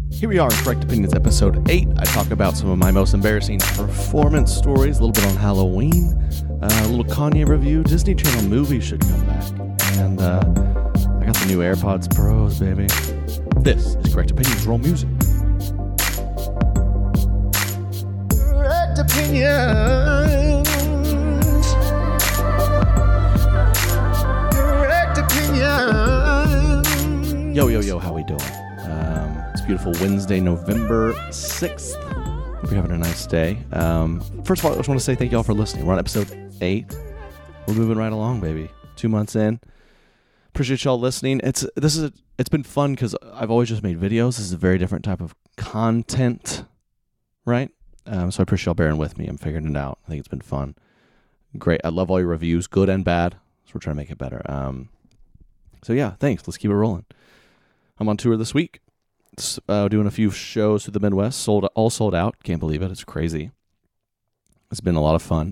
Here we are in Correct Opinions episode 8. I talk about some of my most embarrassing performance stories, a little bit on Halloween, a little Kanye review. Disney Channel movies should come back. And I got the new AirPods Pros, baby. This is Correct Opinions. Roll music. Correct Opinions. Correct Opinions. Yo, how we doing? It's beautiful Wednesday, November 6th. Hope you're having a nice day. First of all, I just want to say thank you all for listening. We're on episode 8. We're moving right along, baby. 2 months in. Appreciate y'all listening. It's been fun because I've always just made videos. This is a very different type of content, right? So I appreciate y'all bearing with me. I'm figuring it out. I think it's been fun. Great. I love all your reviews, good and bad. So we're trying to make it better. So yeah, thanks. Let's keep it rolling. I'm on tour this week. Doing a few shows through the Midwest. All sold out. Can't believe it. It's crazy. It's been a lot of fun.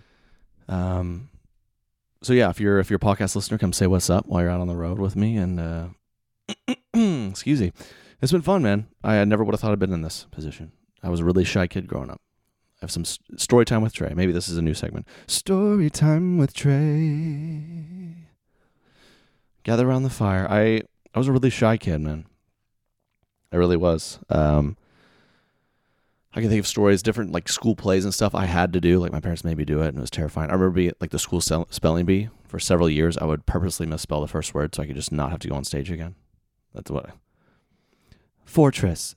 So yeah, if you're a podcast listener, come say what's up while you're out on the road with me. And excuse me, it's been fun, man. I never would have thought I'd been in this position. I was a really shy kid growing up. I have some story time with Trey. Maybe this is a new segment. Story time with Trey. Gather around the fire. I was a really shy kid, man. I really was. I can think of stories, different like school plays and stuff I had to do. Like my parents made me do it, and it was terrifying. I remember being like the school spelling bee for several years. I would purposely misspell the first word so I could just not have to go on stage again. That's what. Fortress.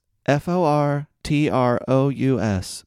Fortrous.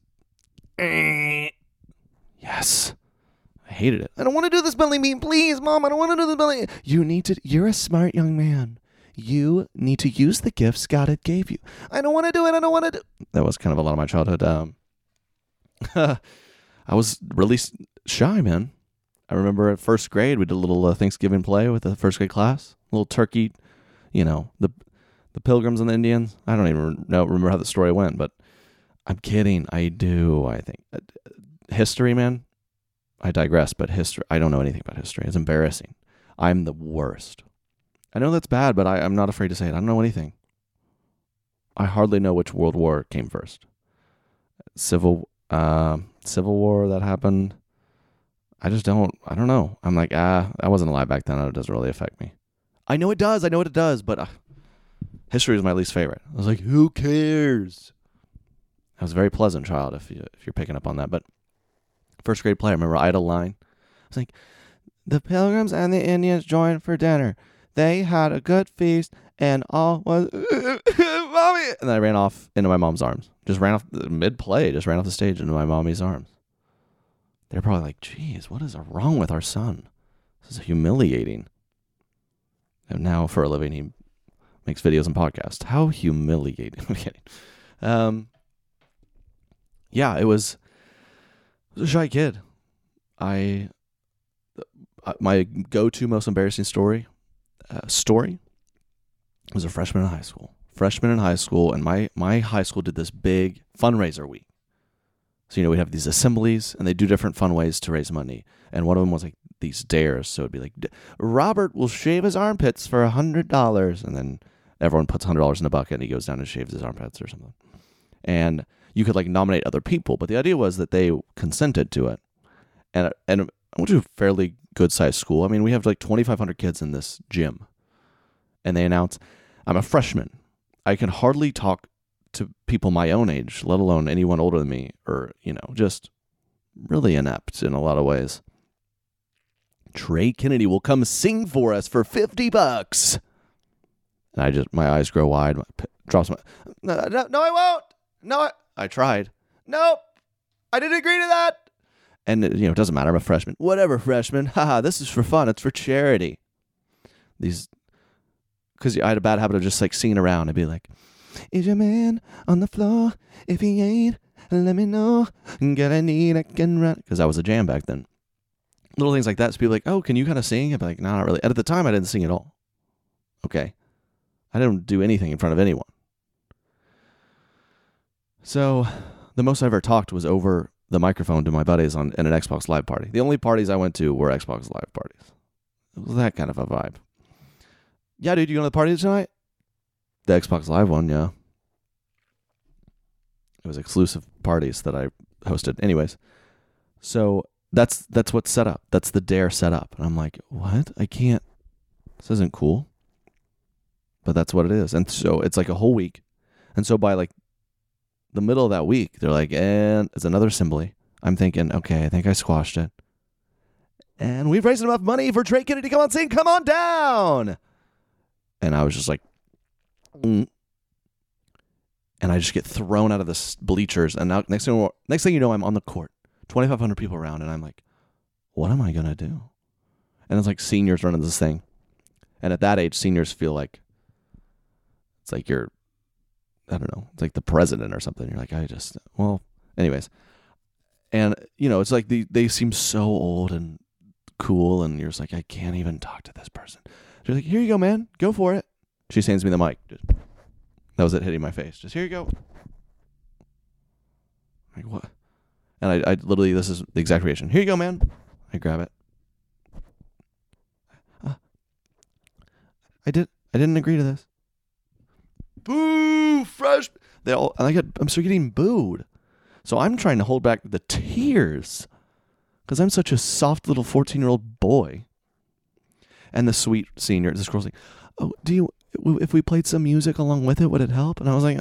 Yes. I hated it. I don't want to do the spelling bee. Please, Mom, I don't want to do the spelling. You're a smart young man. You need to use the gifts God had gave you. I don't want to do it. That was kind of a lot of my childhood. I was really shy, man. I remember at first grade, we did a little Thanksgiving play with the first grade class. A little turkey, the Pilgrims and the Indians. I don't even remember how the story went, but I'm kidding. I do, I think. History, man. I digress, but history, I don't know anything about history. It's embarrassing. I'm the worst. I know that's bad, but I'm not afraid to say it. I don't know anything. I hardly know which world war came first. Civil War that happened. I don't know. I'm like, I wasn't alive back then. It doesn't really affect me. I know it does, but history is my least favorite. I was like, who cares? I was a very pleasant child if you're picking up on that. But first grade play, I remember I had a line. I was like, the Pilgrims and the Indians joined for dinner. They had a good feast, and all was mommy. And then I ran off into my mom's arms. Just ran off mid-play. Just ran off the stage into my mommy's arms. They're probably like, "Geez, what is wrong with our son? This is humiliating." And now, for a living, he makes videos and podcasts. How humiliating! I'm kidding. Yeah, it was a shy kid. My go-to most embarrassing story was a freshman in high school. And my high school did this big fundraiser week. So, we'd have these assemblies, and they do different fun ways to raise money. And one of them was like these dares. So it'd be like, Robert will shave his armpits for $100. And then everyone puts $100 in a bucket, and he goes down and shaves his armpits or something. And you could like nominate other people, but the idea was that they consented to it. And I went to a fairly good-sized school. I mean, we have like 2,500 kids in this gym. And they announce, I'm a freshman. I can hardly talk to people my own age, let alone anyone older than me, or, just really inept in a lot of ways. Trey Kennedy will come sing for us for $50. And my eyes grow wide, drops my, no, I won't. No, I tried. Nope. I didn't agree to that. And, it doesn't matter. I'm a freshman. Whatever, freshman. Haha, this is for fun. It's for charity. Because I had a bad habit of just, like, singing around and be like, is your man on the floor? If he ain't, let me know. Get I need, I can run. Because I was a jam back then. Little things like that. So people like, oh, can you kind of sing? I'd be like, no, not really. And at the time, I didn't sing at all. Okay. I didn't do anything in front of anyone. So the most I ever talked was over the microphone to my buddies in an Xbox Live party. The only parties I went to were Xbox Live parties. It was that kind of a vibe. Yeah, dude, you going to the party tonight? The Xbox Live one, yeah. It was exclusive parties that I hosted. Anyways, so that's what's set up. That's the Dare set up. And I'm like, what? I can't. This isn't cool. But that's what it is. And so it's like a whole week. And so by like the middle of that week, they're like, and it's another assembly. I'm thinking, okay, I think I squashed it. And we've raised enough money for Trey Kennedy to come on scene. Come on down. And I was just like, And I just get thrown out of the bleachers. And now next thing you know, I'm on the court. 2,500 people around. And I'm like, what am I going to do? And it's like seniors running this thing. And at that age, seniors feel like, it's like you're, I don't know, it's like the president or something. You're like, anyways. And, it's like they seem so old and cool. And you're just like, I can't even talk to this person. She's like, here you go, man. Go for it. She hands me the mic. That was it hitting my face. Just, here you go. Like, what? And I literally, this is the exact reaction. Here you go, man. I grab it. I didn't agree to this. Boo! Fresh. I'm still getting booed. So I'm trying to hold back the tears because I'm such a soft little 14-year-old boy. And the sweet senior, this girl's like, oh, if we played some music along with it, would it help? And I was like,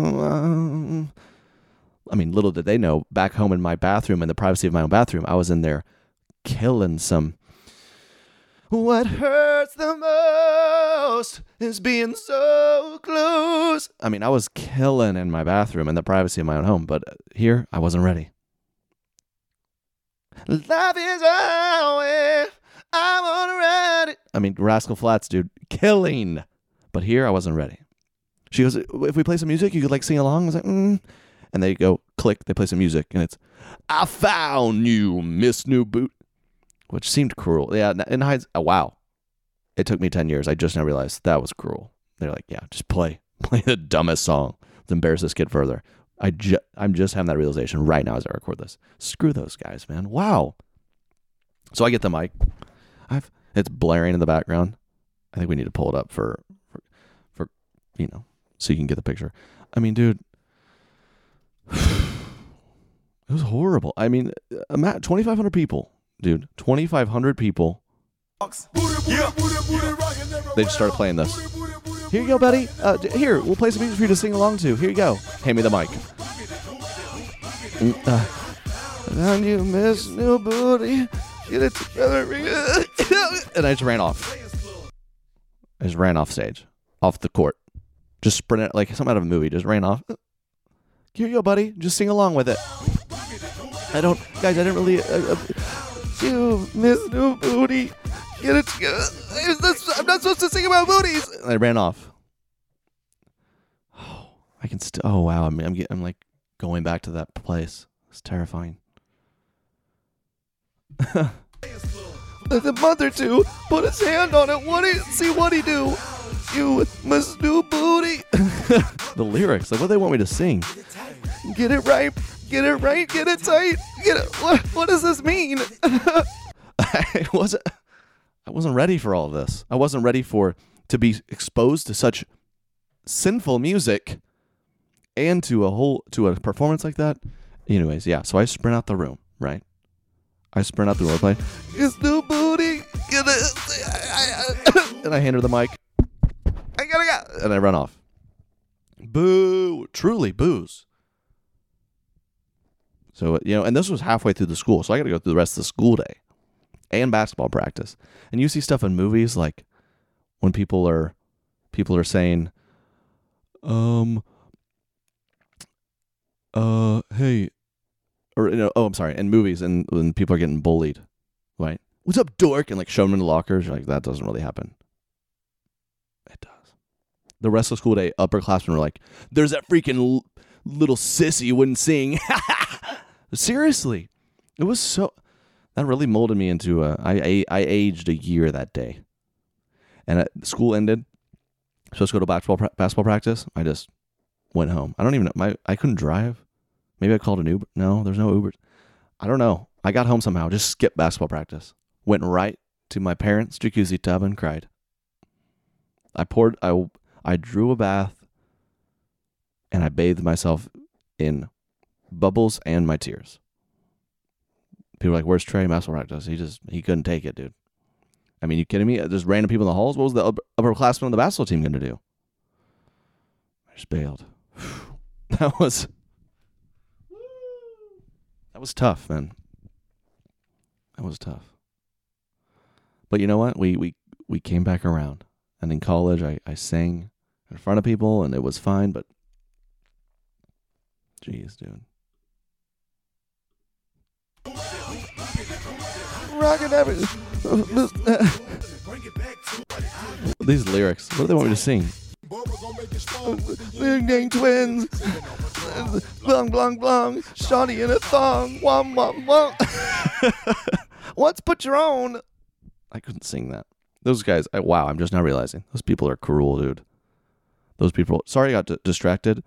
I mean, little did they know, back home in my bathroom, in the privacy of my own bathroom, I was in there killing some. What hurts the most is being so close. I mean, I was killing in my bathroom in the privacy of my own home, but here I wasn't ready. Life is always, I want to ride it. I mean, Rascal Flatts, dude, killing. But here I wasn't ready. She goes, if we play some music, you could like sing along. I was like, And they go, click, they play some music, and it's, I found you, Miss New Boot. Which seemed cruel. Yeah, in hindsight, wow. It took me 10 years. I just now realized that was cruel. They're like, yeah, just play the dumbest song. Let's embarrass this kid further. I'm just having that realization right now as I record this. Screw those guys, man. Wow. So I get the mic. It's blaring in the background. I think we need to pull it up for so you can get the picture. I mean, dude, it was horrible. I mean, 2,500 people. Dude, 2,500 people. They just started playing this. Here you go, buddy. Here, we'll play some music for you to sing along to. Here you go. Hand me the mic. And you miss new booty. Get it together. And I just ran off. I just ran off stage. Off the court. Just sprinted like something out of a movie. Just ran off. Here you go, buddy. Just sing along with it. I didn't really... You miss new booty. Get it together. I'm not supposed to sing about booties. And I ran off. Oh, I can still. Oh wow, I'm like going back to that place. It's terrifying. The month or two, put his hand on it. See what he do. You miss new booty. The lyrics, like what they want me to sing. Get it right. Get it right, get it tight, get it. What does this mean? I wasn't ready for all of this. I wasn't ready to be exposed to such sinful music and to a performance like that. Anyways, yeah. So I sprint out the room, right? I sprint out the room, playing. It's new booty, get it. And I hand her the mic. I gotta go, and I run off. Boo! Truly, boos. So, and this was halfway through the school, so I got to go through the rest of the school day and basketball practice. And you see stuff in movies like when people are saying, hey, or, I'm sorry, in movies and when people are getting bullied, right? What's up, dork? And like show them in the lockers. You're like, that doesn't really happen. It does. The rest of the school day, upperclassmen were like, there's that freaking little sissy who wouldn't sing. Seriously, it was so. That really molded me into I aged a year that day, and school ended. Supposed to go to basketball practice. I just went home. I don't even know. I couldn't drive. Maybe I called an Uber. No, there's no Ubers. I don't know. I got home somehow. Just skipped basketball practice. Went right to my parents' jacuzzi tub and cried. I drew a bath, and I bathed myself in Bubbles and my tears. People are like, where's Trey Masselrach? He couldn't take it, dude. I mean, you kidding me? Just random people in the halls? What was the upperclassmen on the basketball team going to do? I just bailed. That was tough, man. That was tough. But you know what? We came back around. And in college, I sang in front of people, and it was fine, but jeez, dude. Rockin' everything. These lyrics, what do they want me to sing? Big Gang Twins. Blung, blung, blung. Shawty in a thong. Wom, wom, wom. What's Patron? I couldn't sing that. Those guys, wow, I'm just now realizing. Those people are cruel, dude. Those people, sorry I got distracted.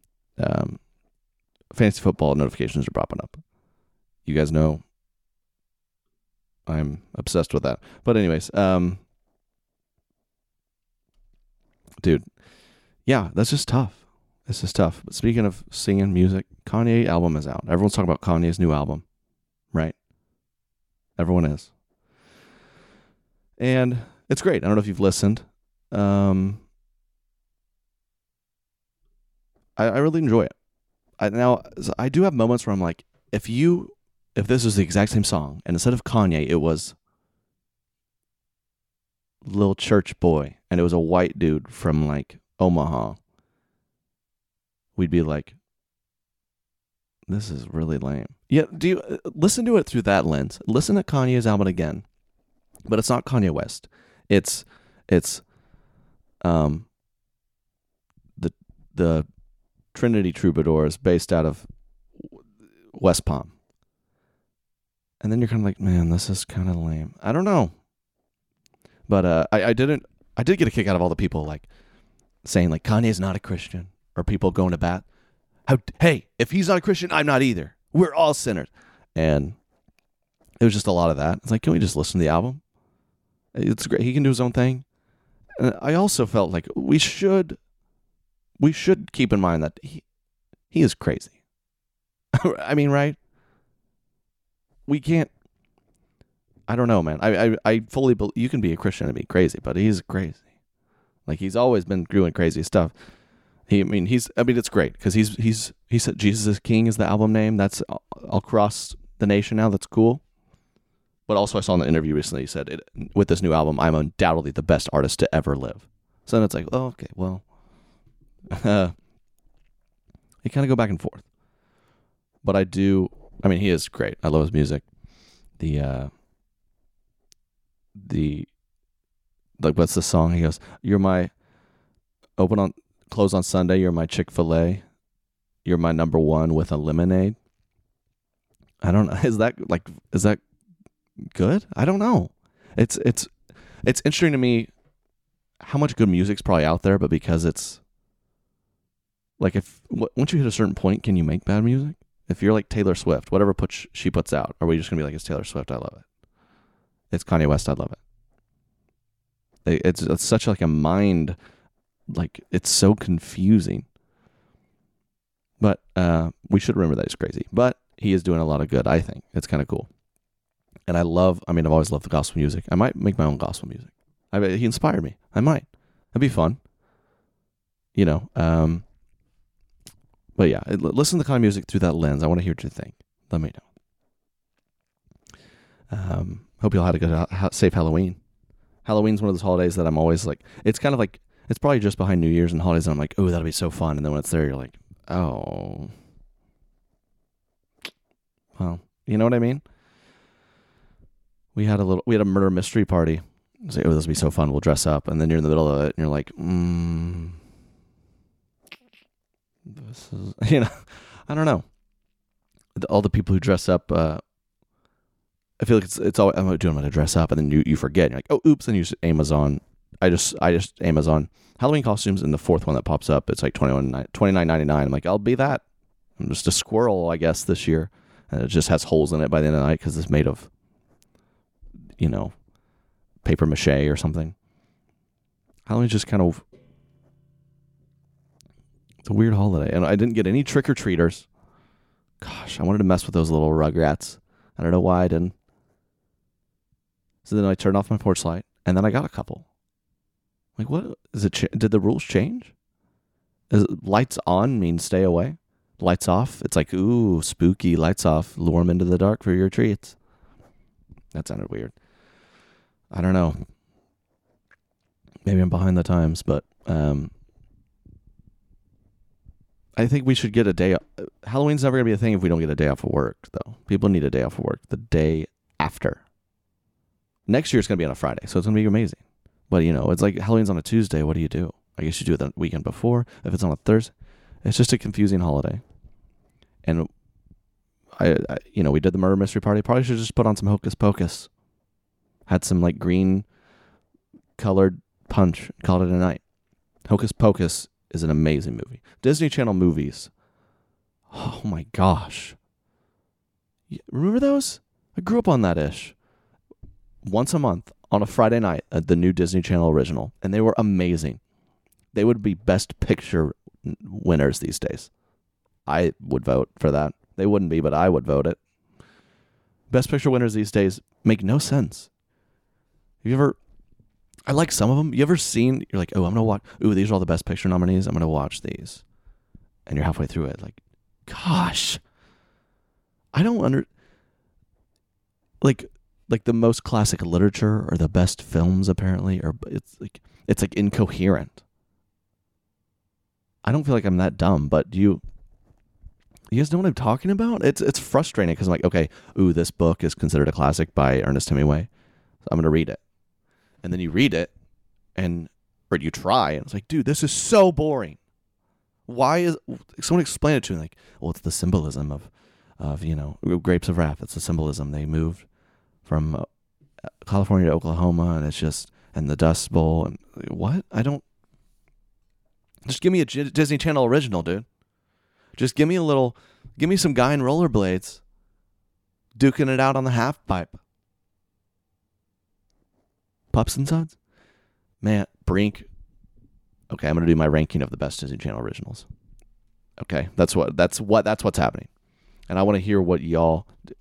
Fantasy football notifications are popping up. You guys know I'm obsessed with that. But anyways, dude, yeah, that's just tough. This is tough. But speaking of singing music, Kanye album is out. Everyone's talking about Kanye's new album, right? Everyone is. And it's great. I don't know if you've listened. I really enjoy it. I do have moments where I'm like, if this is the exact same song, and instead of Kanye, it was Lil Church Boy, and it was a white dude from like Omaha, we'd be like, this is really lame. Yeah, do you listen to it through that lens? Listen to Kanye's album again, but it's not Kanye West. It's the Trinity Troubadours based out of West Palm. And then you're kind of like, man, this is kind of lame. I don't know. But I did get a kick out of all the people like saying like Kanye's not a Christian, or people going to bat. Hey, if he's not a Christian, I'm not either. We're all sinners. And it was just a lot of that. It's like, can we just listen to the album? It's great. He can do his own thing. And I also felt like we should keep in mind that he is crazy. I mean, right? We can't. I don't know, man. I fully believe you can be a Christian and be crazy, but he's crazy. Like, he's always been doing crazy stuff. It's great because he said Jesus is King is the album name. That's all across the nation now. That's cool. But also, I saw in the interview recently, he said, with this new album, I'm undoubtedly the best artist to ever live. So then it's like, oh, okay, well, you kind of go back and forth. But he is great. I love his music. Like, what's the song? He goes, you're my close on Sunday, you're my Chick-fil-A. You're my number one with a lemonade. I don't know. Is that good? I don't know. It's interesting to me how much good music's probably out there, but because it's like, once you hit a certain point, can you make bad music? If you're like Taylor Swift, whatever she puts out, are we just gonna be like, it's Taylor Swift, I love it. It's Kanye West, I love it. It's such like a mind, like, it's so confusing. But we should remember that he's crazy. But he is doing a lot of good, I think. It's kind of cool. And I've always loved the gospel music. I might make my own gospel music. He inspired me. I might. That'd be fun. You know. But yeah, listen to the kind of music through that lens. I want to hear what you think. Let me know. Hope you all had a good, safe Halloween. Halloween's one of those holidays that I'm always like, it's kind of like, it's probably just behind New Year's and holidays, and I'm like, oh, that'll be so fun. And then when it's there, you're like, oh. Well, you know what I mean? We had a murder mystery party. It's like, oh, this will be so fun. We'll dress up. And then you're in the middle of it, and you're like, this is, I don't know. All the people who dress up, I feel like it's all, I'm going to dress up, and then you forget. You're like, oh, oops, and you just Amazon. I just Amazon Halloween costumes, and the fourth one that pops up, it's like $29.99. I'm like, I'll be that. I'm just a squirrel, I guess, this year. And it just has holes in it by the end of the night because it's made of, paper mache or something. Halloween's just kind of, it's a weird holiday. And I didn't get any trick-or-treaters Gosh, I wanted to mess with those little Rugrats. I don't know why I didn't. So then I turned off my porch light, and then I got a couple. Like, what is it? Did the rules change? Is it, lights on means stay away. Lights off, it's like, ooh, spooky. Lights off, lure them into the dark for your treats. That sounded weird. I don't know. Maybe I'm behind the times, but I think we should get a day. Halloween's never going to be a thing if we don't get a day off of work, though. People need a day off of work the day after. Next year it's going to be on a Friday, so it's going to be amazing. But, it's like Halloween's on a Tuesday. What do you do? I guess you do it the weekend before. If it's on a Thursday, it's just a confusing holiday. And, I we did the murder mystery party. Probably should just put on some Hocus Pocus. Had some, like, green colored punch. Called it a night. Hocus Pocus is an amazing movie. Disney Channel movies. Oh, my gosh. Remember those? I grew up on that ish. Once a month on a Friday night at the new Disney Channel original, and they were amazing. They would be best picture winners these days. I would vote for that. They wouldn't be, but I would vote it. Best picture winners these days make no sense. I like some of them. You ever seen, you're like, oh, I'm going to watch, these are all the best picture nominees. I'm going to watch these. And you're halfway through it. Like, gosh. I don't like the most classic literature or the best films apparently, or it's like incoherent. I don't feel like I'm that dumb, but you guys know what I'm talking about? It's frustrating because I'm like, okay, this book is considered a classic by Ernest Hemingway. So I'm going to read it. And then you read it or you try and it's like, dude, this is so boring. Why is someone explain it to me? Like, well, it's the symbolism of Grapes of Wrath. It's the symbolism. They moved from California to Oklahoma, and it's just, and the Dust Bowl, and what? Just give me a Disney Channel original, dude. Just give me some guy in rollerblades duking it out on the half pipe. Pups and Sons? Man, Brink. Okay, I'm going to do my ranking of the best Disney Channel originals. Okay, that's what's happening. And I want to hear what y'all do.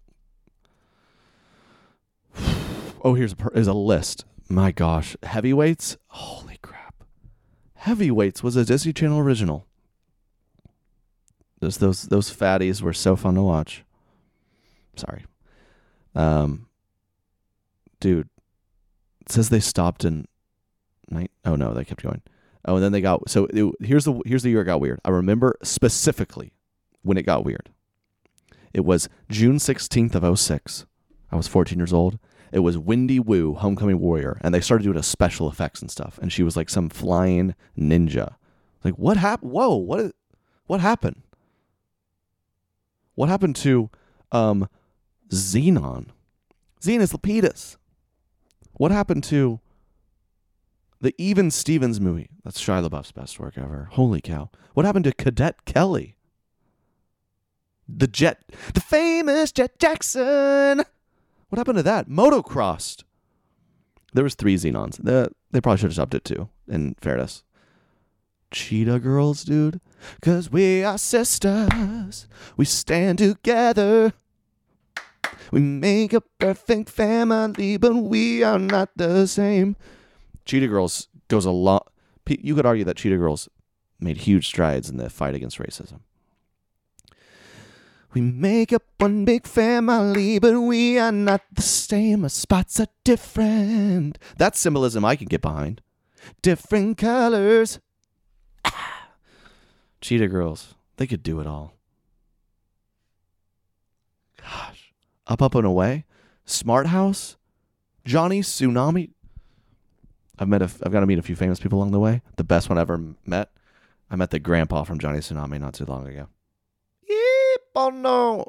Oh, here's a list. My gosh. Heavyweights? Holy crap. Heavyweights was a Disney Channel original. Those fatties were so fun to watch. Sorry. Dude. It says they stopped in oh no, they kept going. Oh, and then they got, here's the year it got weird. I remember specifically when it got weird. It was June 16th of 2006. I was 14 years old. It was Wendy Wu, Homecoming Warrior, and they started doing a special effects and stuff, and she was like some flying ninja. Like, what happened? Whoa, what happened? What happened to Xenon? Xenos Lapidus. What happened to the Even Stevens movie? That's Shia LaBeouf's best work ever. Holy cow. What happened to Cadet Kelly? The famous Jet Jackson. What happened to that? Motocrossed. There was 3 Xenons. They probably should have stopped it too, in fairness. Cheetah Girls, dude. 'Cause we are sisters. We stand together. We make a perfect family, but we are not the same. Cheetah Girls goes a lot. You could argue that Cheetah Girls made huge strides in the fight against racism. We make up one big family, but we are not the same. Our spots are different. That's symbolism I can get behind. Different colors. Cheetah Girls. They could do it all. Gosh. Up and Away. Smart House. Johnny Tsunami. I've got to meet a few famous people along the way. The best one I ever met. I met the grandpa from Johnny Tsunami not too long ago. Oh no!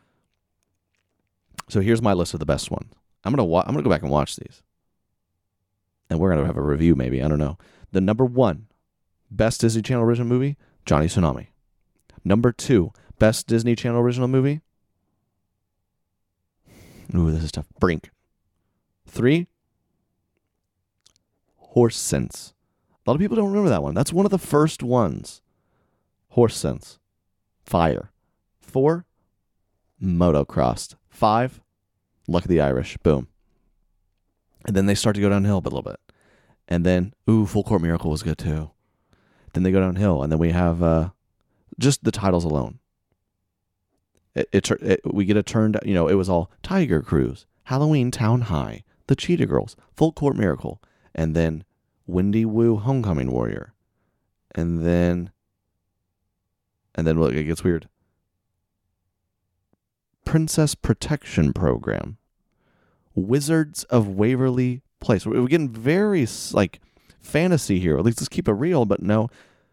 So here's my list of the best ones. I'm gonna go back and watch these, and we're gonna have a review maybe. I don't know. The number 1 best Disney Channel original movie, Johnny Tsunami. Number 2 best Disney Channel original movie. Ooh, this is tough. Brink. 3. Horse Sense. A lot of people don't remember that one. That's one of the first ones. Horse Sense. Fire. 4, Motocrossed. 5, Luck of the Irish. Boom. And then they start to go downhill a little bit. And then, Full Court Miracle was good too. Then they go downhill, and then we have just the titles alone. We get a turned, it was all Tiger Cruise, Halloween Town High, The Cheetah Girls, Full Court Miracle, and then Wendy Wu, Homecoming Warrior. And then look, it gets weird. Princess Protection Program. Wizards of Waverly Place. We're getting very, fantasy here. At least let's keep it real, but no.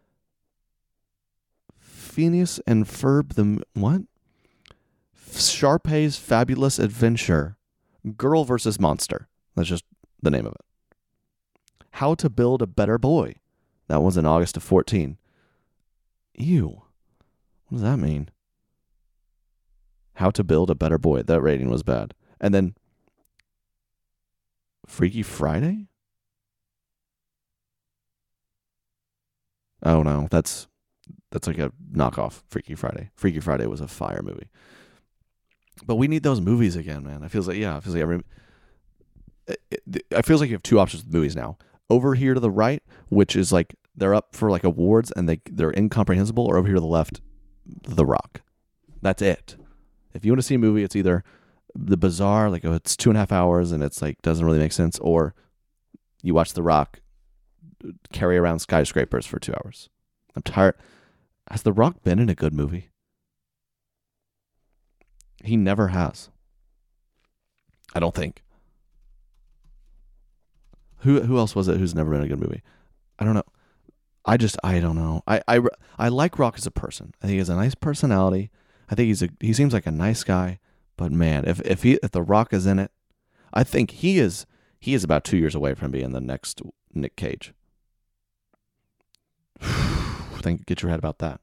Phineas and Ferb, what? Sharpay's Fabulous Adventure. Girl versus Monster. That's just the name of it. How to Build a Better Boy. That was in August of 14. Ew. What does that mean? How to Build a Better Boy. That rating was bad. And then Freaky Friday? Oh no, that's like a knockoff Freaky Friday. Freaky Friday was a fire movie. But we need those movies again, man. It feels like you have two options with movies now. Over here to the right, which is like they're up for like awards and they're incomprehensible, or over here to the left, The Rock. That's it. If you want to see a movie, it's either the bizarre, like it's 2.5 hours and it's like doesn't really make sense, or you watch The Rock carry around skyscrapers for 2 hours. I'm tired. Has The Rock been in a good movie? He never has. I don't think. Who else was it who's never been in a good movie? I don't know. I don't know. I like Rock as a person. I think he has a nice personality. I think he seems like a nice guy. But man, if The Rock is in it, I think he is about 2 years away from being the next Nick Cage. Get your head about that.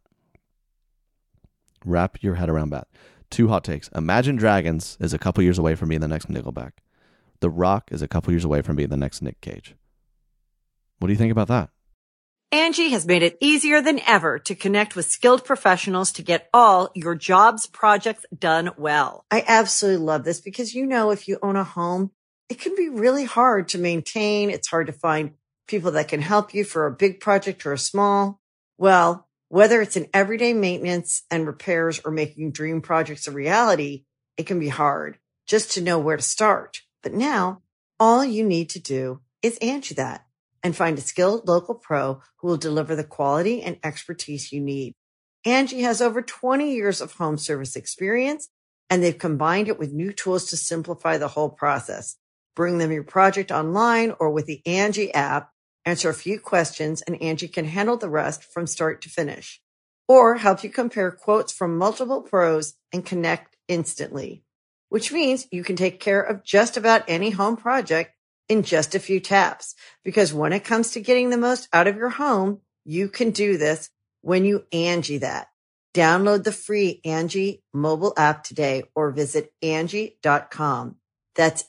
Wrap your head around that. 2 hot takes. Imagine Dragons is a couple years away from being the next Nickelback. The Rock is a couple years away from being the next Nick Cage. What do you think about that? Angie has made it easier than ever to connect with skilled professionals to get all your jobs projects done well. I absolutely love this because, if you own a home, it can be really hard to maintain. It's hard to find people that can help you for a big project or a small. Well, whether it's in everyday maintenance and repairs or making dream projects a reality, it can be hard just to know where to start. But now, all you need to do is Angie that and find a skilled local pro who will deliver the quality and expertise you need. Angie has over 20 years of home service experience, and they've combined it with new tools to simplify the whole process. Bring them your project online or with the Angie app, answer a few questions, and Angie can handle the rest from start to finish. Or help you compare quotes from multiple pros and connect instantly, which means you can take care of just about any home project in just a few taps. Because when it comes to getting the most out of your home, you can do this when you Angie that. Download the free Angie mobile app today or visit Angie.com. That's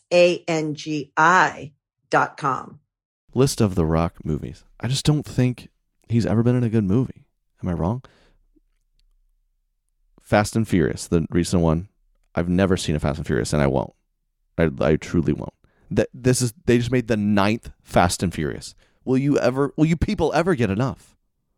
ANGI.com. List of The Rock movies. I just don't think he's ever been in a good movie. Am I wrong? Fast and Furious, the recent one. I've never seen a Fast and Furious, and I won't. I truly won't. They just made the 9th Fast and Furious. Will you people ever get enough?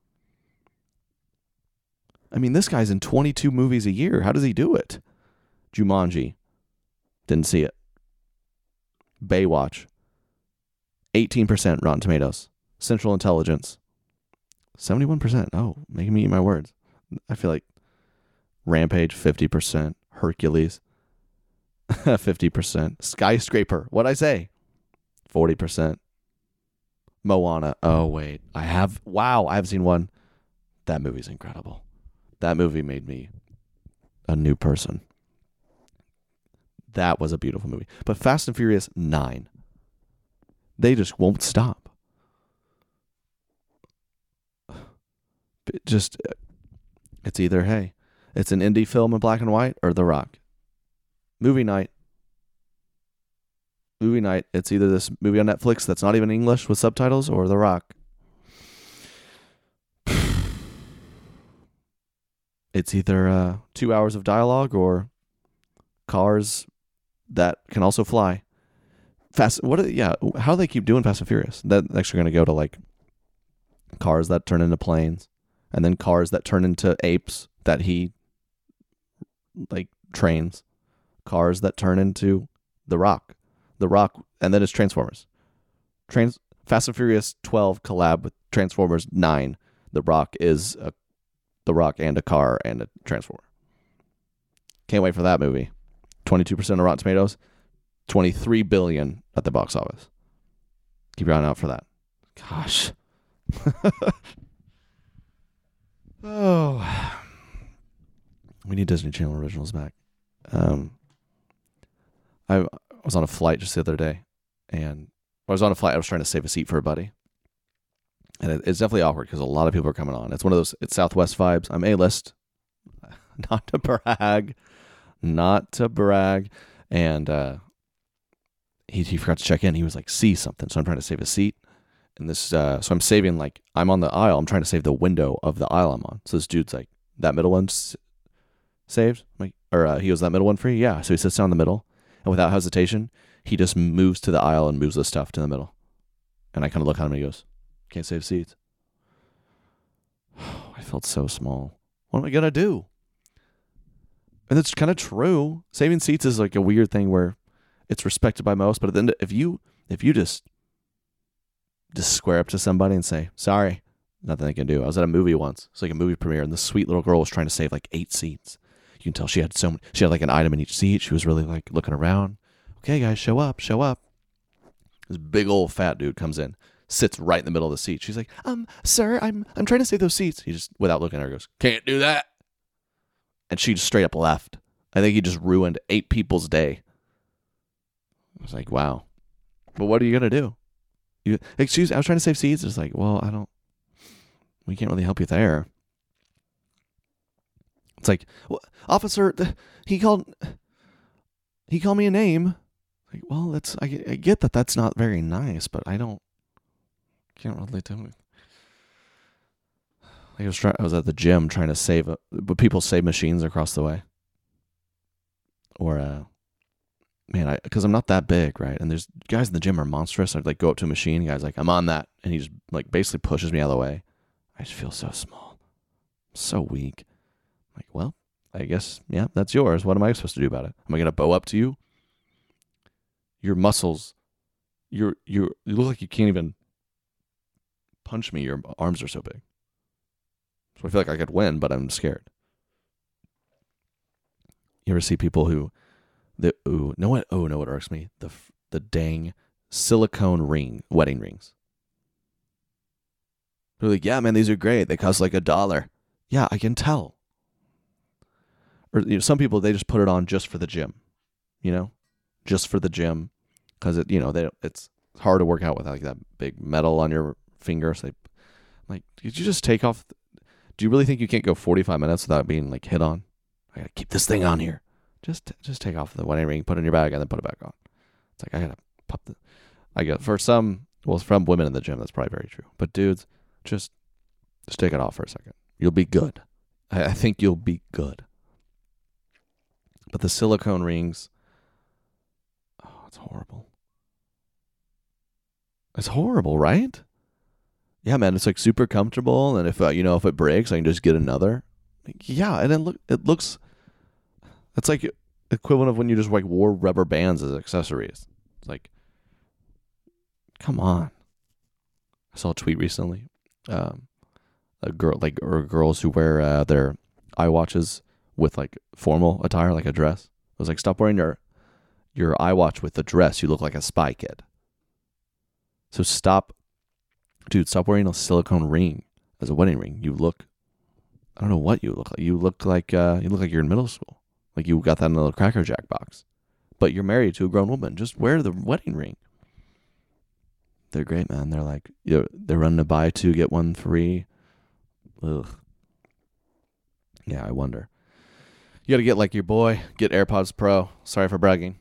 I mean, this guy's in 22 movies a year. How does he do it? Jumanji. Didn't see it. Baywatch. 18% Rotten Tomatoes. Central Intelligence. 71%. Oh, making me eat my words. I feel like Rampage, 50%. Hercules, 50%. Skyscraper, what'd I say? 40%. Moana. Oh, wait. I have seen one. That movie's incredible. That movie made me a new person. That was a beautiful movie. But Fast and Furious 9. They just won't stop. It's either, hey, it's an indie film in black and white or The Rock. Movie night. It's either this movie on Netflix that's not even English with subtitles or The Rock. It's either 2 hours of dialogue or cars that can also fly. Fast. How do they keep doing Fast and Furious? That actually going to go to like cars that turn into planes, and then cars that turn into apes that he like trains, cars that turn into the Rock, and then it's Transformers. Fast and Furious 12 collab with Transformers 9. The Rock is the Rock and a car and a Transformer. Can't wait for that movie. 22% of Rotten Tomatoes, $23 billion at the box office. Keep your eye out for that. Gosh. Oh, we need Disney Channel originals back. I was on a flight just the other day, and I was trying to save a seat for a buddy, and it's definitely awkward because a lot of people are coming on. It's one of those, it's Southwest vibes. I'm A-list, not to brag, and he forgot to check in. He was like, see something, so I'm trying to save a seat. And this, so I'm saving, like, I'm on the aisle. I'm trying to save the window of the aisle I'm on. So this dude's like, that middle one's saved? I'm like, he goes, that middle one free? Yeah. So he sits down in the middle, and without hesitation, he just moves to the aisle and moves the stuff to the middle. And I kind of look at him and he goes, can't save seats. I felt so small. What am I going to do? And it's kind of true. Saving seats is like a weird thing where it's respected by most, but at the end, if you just square up to somebody and say, sorry, nothing they can do. I was at a movie once. It's like a movie premiere, and this sweet little girl was trying to save like 8 seats. You can tell she had like an item in each seat. She was really like looking around. Okay, guys, show up. This big old fat dude comes in, sits right in the middle of the seat. She's like, sir, I'm trying to save those seats. He just, without looking at her, goes, can't do that. And she just straight up left. I think he just ruined 8 people's day. I was like, wow. But what are you going to do? I was trying to save seats. It's like, well, we can't really help you there. It's like, well, officer, he called me a name. Like, well, I get that that's not very nice, but can't really do it. I was at the gym trying to save, but people save machines across the way. Or, because I'm not that big, right? And there's guys in the gym are monstrous. I'd like go up to a machine, the guy's like, I'm on that. And he just like basically pushes me out of the way. I just feel so small. I'm so weak. I'm like, well, I guess, yeah, that's yours. What am I supposed to do about it? Am I going to bow up to you? Your muscles, you look like you can't even punch me. Your arms are so big. So I feel like I could win, but I'm scared. You ever see people who, know what irks me? The dang silicone wedding rings. They're like, yeah, man, these are great. They cost like $1. Yeah, I can tell. Or some people, they just put it on just for the gym, just for the gym, because it's hard to work out with like that big metal on your finger. So did you just take off? Do you really think you can't go 45 minutes without being like hit on? I gotta keep this thing on here. Just take off the wedding ring, put it in your bag, and then put it back on. It's like, I gotta pop from women in the gym, that's probably very true. But dudes, just take it off for a second. You'll be good. I think you'll be good. But the silicone rings, it's horrible. It's horrible, right? Yeah, man, it's like super comfortable, and if if it breaks, I can just get another. Yeah, and then it looks. It's like equivalent of when you just like wore rubber bands as accessories. It's like, come on. I saw a tweet recently. Girls who wear their iWatches with like formal attire, like a dress. It was like, stop wearing your iWatch with the dress. You look like a spy kid. So stop wearing a silicone ring as a wedding ring. I don't know what you look like. You look like you're in middle school. Like you got that in a little Cracker Jack box. But you're married to a grown woman. Just wear the wedding ring. They're great, man. They're like, they're running to buy 2, get 1 free. Ugh. Yeah, I wonder. You got to get like your boy, get AirPods Pro. Sorry for bragging.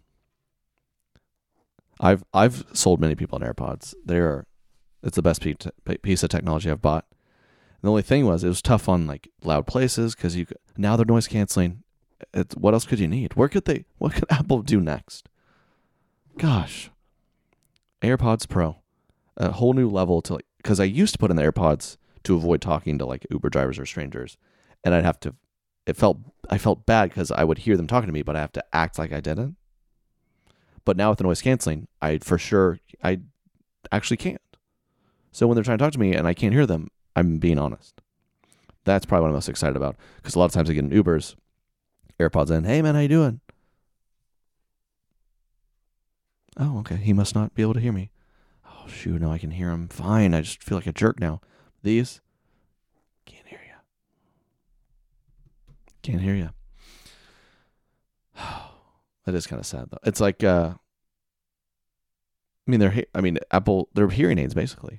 I've sold many people on AirPods. It's the best piece of technology I've bought. The only thing was, it was tough on like loud places because now they're noise canceling What else could you need? What could Apple do next? Gosh. AirPods Pro. A whole new level to like, because I used to put in the AirPods to avoid talking to like Uber drivers or strangers. And I felt bad because I would hear them talking to me, but I have to act like I didn't. But now with the noise canceling, I actually can't. So when they're trying to talk to me and I can't hear them, I'm being honest. That's probably what I'm most excited about. Because a lot of times I get in Ubers, AirPods in, hey man, how you doing? Oh, okay. He must not be able to hear me. Oh, shoot, no, I can hear him fine. I just feel like a jerk now. These, can't hear you. Can't hear you. That is kind of sad, though. It's like, Apple, they're hearing aids, basically.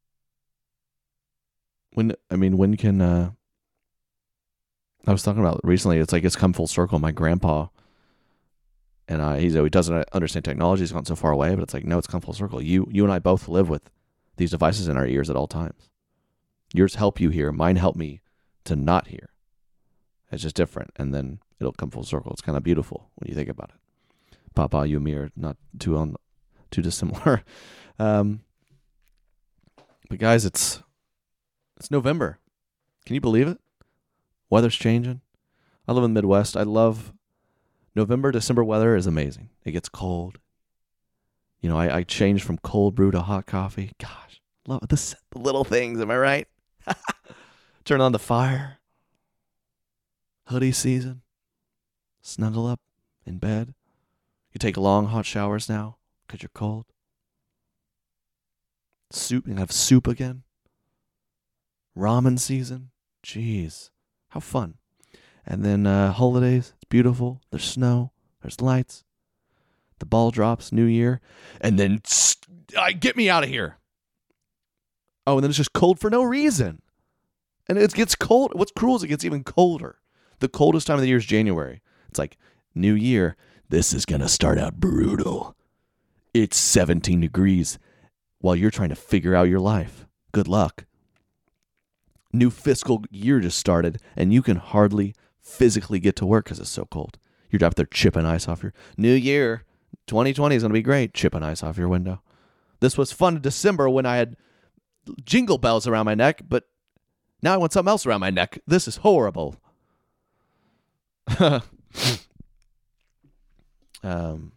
When can, I was talking about recently, it's like it's come full circle. My grandpa, and he doesn't understand technology. He's gone so far away, but it's like, no, it's come full circle. You and I both live with these devices in our ears at all times. Yours help you hear. Mine help me to not hear. It's just different. And then it'll come full circle. It's kind of beautiful when you think about it. Papa, you and me are not too dissimilar. But guys, it's November. Can you believe it? Weather's changing. I live in the Midwest. I love November, December weather is amazing. It gets cold. You know, I changed from cold brew to hot coffee. Gosh, love the little things. Am I right? Turn on the fire. Hoodie season. Snuggle up in bed. You take long hot showers now because you're cold. Soup. You can have soup again. Ramen season. Jeez. How fun. And then holidays. It's beautiful. There's snow. There's lights. The ball drops. New Year. And then get me out of here. Oh, and then it's just cold for no reason. And it gets cold. What's cruel is it gets even colder. The coldest time of the year is January. It's like, New Year. This is going to start out brutal. It's 17 degrees while you're trying to figure out your life. Good luck. New fiscal year just started, and you can hardly physically get to work because it's so cold. You're up there chipping ice off your New Year. 2020 is going to be great. Chipping ice off your window. This was fun in December when I had jingle bells around my neck, but now I want something else around my neck. This is horrible. Of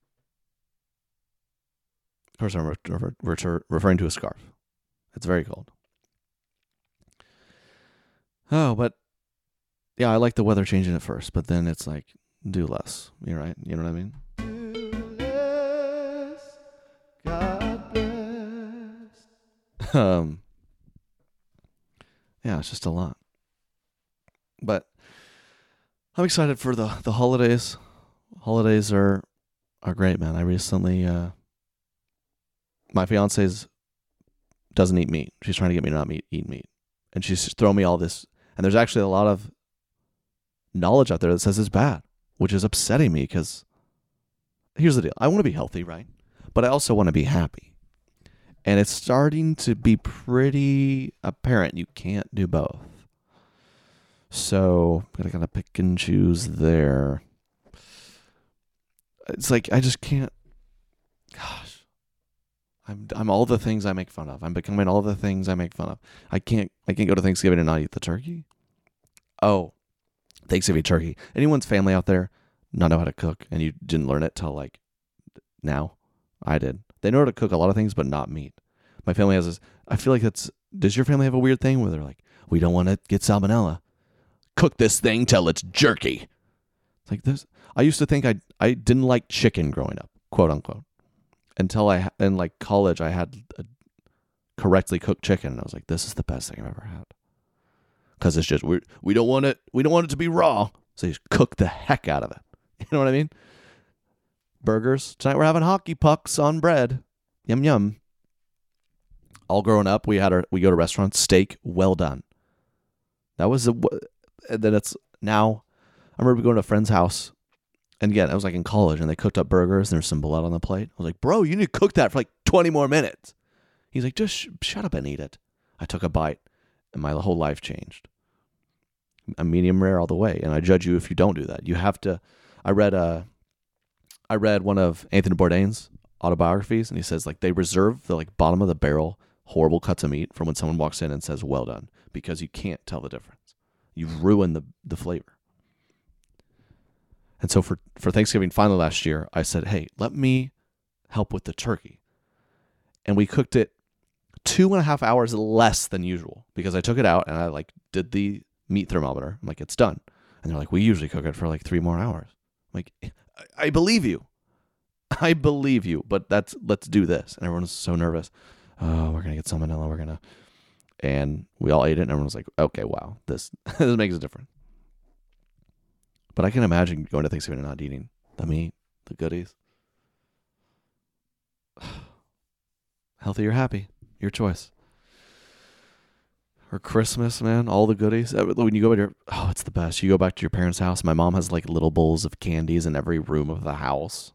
course, I'm referring to a scarf. It's very cold. Oh, but yeah, I like the weather changing at first, but then it's like, do less. You're right. You know what I mean? Do less, God bless. Yeah, it's just a lot. But I'm excited for the holidays. Holidays are great, man. I recently, my fiance's doesn't eat meat. She's trying to get me to not eat meat. And she's throwing me all this. And there's actually a lot of knowledge out there that says it's bad, which is upsetting me because here's the deal. I want to be healthy, right? But I also want to be happy. And it's starting to be pretty apparent you can't do both. So I gotta pick and choose there. It's like I just can't. Gosh, I'm all the things I make fun of. I'm becoming all the things I make fun of. I can't go to Thanksgiving and not eat the turkey. Oh, Thanksgiving turkey. Anyone's family out there not know how to cook, and you didn't learn it till like now? I did. They know how to cook a lot of things, but not meat. My family has this. I feel like that's. Does your family have a weird thing where they're like, we don't want to get salmonella? Cook this thing till it's jerky. It's like this. I used to think I didn't like chicken growing up, quote unquote, until in like college I had a correctly cooked chicken, and I was like, this is the best thing I've ever had. Because it's just we don't want it to be raw, so you just cook the heck out of it. You know what I mean? Burgers tonight. We're having hockey pucks on bread. Yum yum. All growing up, we go to restaurants. Steak, well done. That was then it's now. I remember going to a friend's house, and again, I was like in college, and they cooked up burgers, and there's some blood on the plate. I was like, bro, you need to cook that for like 20 more minutes. He's like, just shut up and eat it. I took a bite, and my whole life changed. I'm medium rare all the way, and I judge you if you don't do that. You have to. I read one of Anthony Bourdain's autobiographies, and he says like they reserve the like bottom of the barrel horrible cuts of meat from when someone walks in and says well done, because you can't tell the difference. You've ruined the flavor. And so for Thanksgiving finally last year, I said, hey, let me help with the turkey. And we cooked it 2.5 hours less than usual, because I took it out and I like did the meat thermometer. I'm like, it's done. And they're like, we usually cook it for like 3 more hours. I'm like, I believe you. I believe you, but let's do this. And everyone's so nervous. Oh, we're going to get salmonella. And we all ate it, and everyone was like, okay, wow, this makes a difference. But I can imagine going to Thanksgiving and not eating the meat, the goodies. Healthy or happy, your choice. Or Christmas, man, all the goodies. When you go to it's the best. You go back to your parents' house. My mom has like little bowls of candies in every room of the house.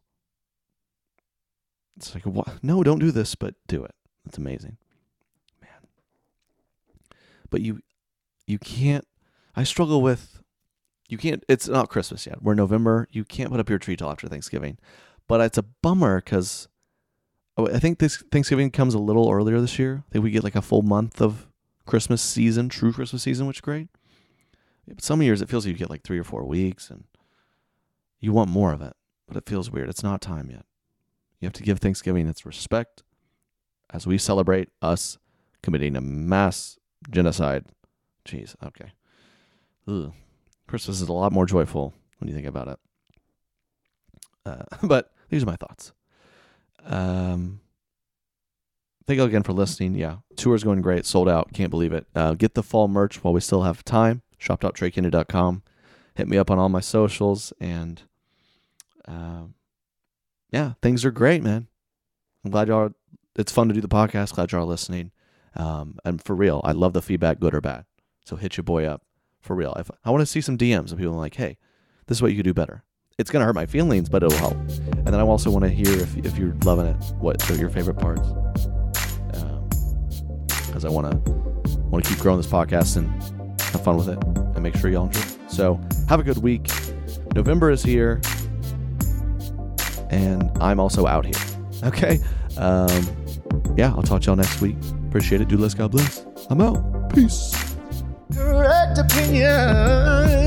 It's like, what? No, don't do this, but do it. It's amazing, man. But you can't. I struggle with. You can't. It's not Christmas yet. We're in November. You can't put up your tree till after Thanksgiving. But it's a bummer because I think this Thanksgiving comes a little earlier this year. I think we get like a full month of Christmas season, true Christmas season, which is great. But some years it feels like you get like 3 or 4 weeks, and you want more of it. But it feels weird. It's not time yet. You have to give Thanksgiving its respect as we celebrate us committing a mass genocide. Jeez, okay. Ugh. Christmas is a lot more joyful when you think about it. But these are my thoughts. Thank you again for listening. Yeah, tour's going great. Sold out. Can't believe it. Get the fall merch while we still have time. shop.TreyKennedy.com. Hit me up on all my socials. And yeah, things are great, man. I'm glad y'all. It's fun to do the podcast. Glad y'all are listening. And for real, I love the feedback, good or bad. So hit your boy up. For real. I want to see some DMs of people like, hey, this is what you could do better. It's going to hurt my feelings, but it'll help. And then I also want to hear if you're loving it, what are your favorite parts. Because I want to keep growing this podcast and have fun with it and make sure y'all enjoy it. So have a good week. November is here. And I'm also out here. Okay? Yeah, I'll talk to y'all next week. Appreciate it. Do less, God bless. I'm out. Peace. Correct opinion.